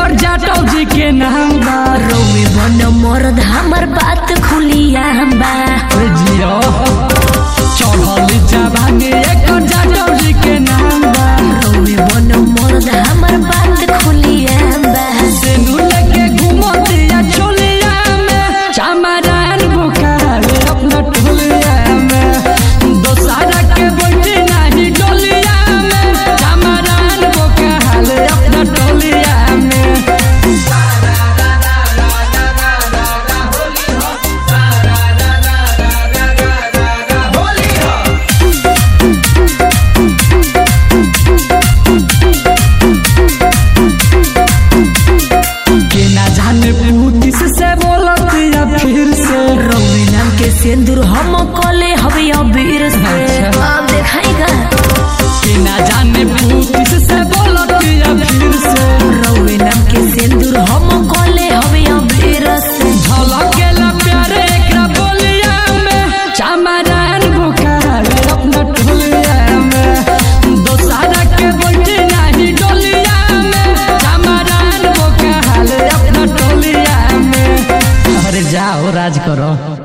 एकर जाटव जी के नाम बा। रौवे बन मर्द हमर बात खुलिया बा। जियो चढ़ल जवानी एकर जाटव जी के नाम बा। रौवे बन मर्द हमर बात खुलिया बा। सेनु लेके घुमतिया चोलिया में चमरान बुखारे अपना टोलिया में। दोसारा के बैठे नहीं डोलिया में चमरान बुखारे अपना टोलिया में। से बोलत या फिर से रौवे नाम के सिंदूर हम कले हवे अबीर से। अब देखाएगा कि ना जाने भूत से बोलत या फिर से। रौवे नाम के सिंदूर हम कले हवे अबीर से। झलकेला प्यारे एकरा बोलिया में चमरान बुखारे अपना टोलिया में। दोसारा के बैठे नहीं डोलिया में चमरान बुखारे अपना टोलिया में। अरे जाओ राज करो।